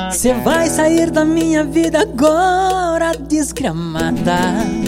Cê vai sair da minha vida agora desgramada.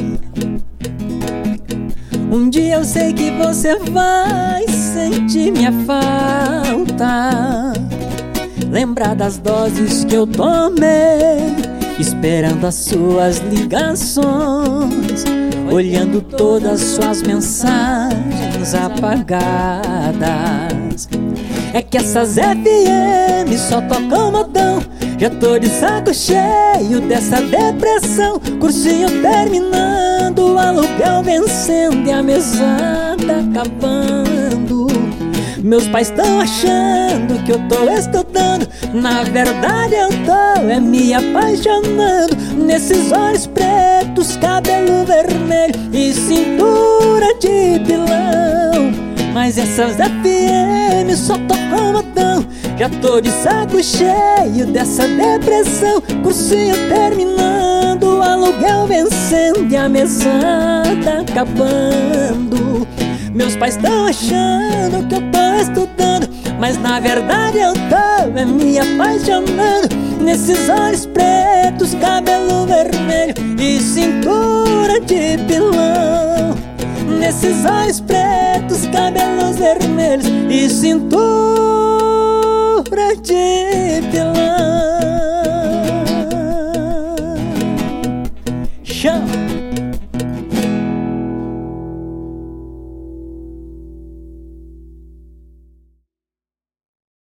Um dia eu sei que você vai sentir minha falta, lembrar das doses que eu tomei, esperando as suas ligações, olhando todas suas mensagens apagadas. É que essas FM só tocam modão. Já tô de saco cheio dessa depressão. Cursinho terminando, aluguel vencendo e a mesada acabando. Meus pais tão achando que eu tô estudando, na verdade eu tô me apaixonando. Nesses olhos pretos, cabelo vermelho e cintura de pilão. Mas essas FM só tocam modão. Já tô de saco cheio dessa depressão. Cursinho terminando, aluguel vencendo e a mesada acabando. Meus pais tão achando que eu tô estudando, mas na verdade eu tô me apaixonando. Nesses olhos pretos, cabelo vermelho e cintura de pilão. Nesses olhos pretos, cabelos vermelhos e cintura de pilão.